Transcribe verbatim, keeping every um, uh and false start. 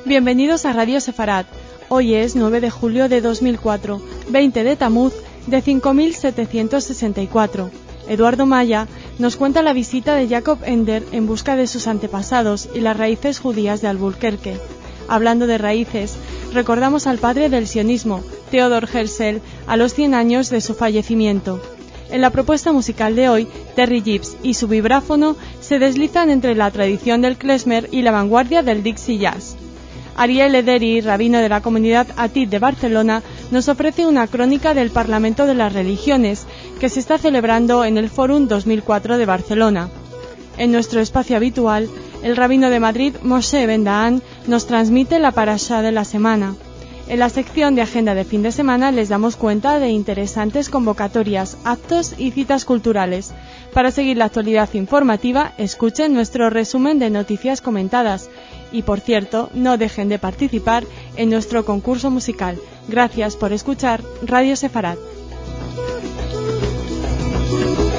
Bienvenidos a Radio Sefarad. Hoy es nueve de julio de dos mil cuatro, veinte de Tamuz de cinco mil setecientos sesenta y cuatro. Eduardo Maya nos cuenta la visita de Jacob Ender en busca de sus antepasados y las raíces judías de Albuquerque. Hablando de raíces, recordamos al padre del sionismo, Theodor Herzl, a los cien años de su fallecimiento. En la propuesta musical de hoy, Terry Gibbs y su vibráfono se deslizan entre la tradición del klezmer y la vanguardia del Dixie Jazz. Ariel Ederi, rabino de la comunidad Atid de Barcelona, nos ofrece una crónica del Parlamento de las Religiones, que se está celebrando en el Fórum dos mil cuatro de Barcelona. En nuestro espacio habitual, el rabino de Madrid, Moshe Ben Dahán, nos transmite la parashá de la semana. En la sección de agenda de fin de semana les damos cuenta de interesantes convocatorias, actos y citas culturales. Para seguir la actualidad informativa, escuchen nuestro resumen de noticias comentadas. Y por cierto, no dejen de participar en nuestro concurso musical. Gracias por escuchar Radio Sefarad.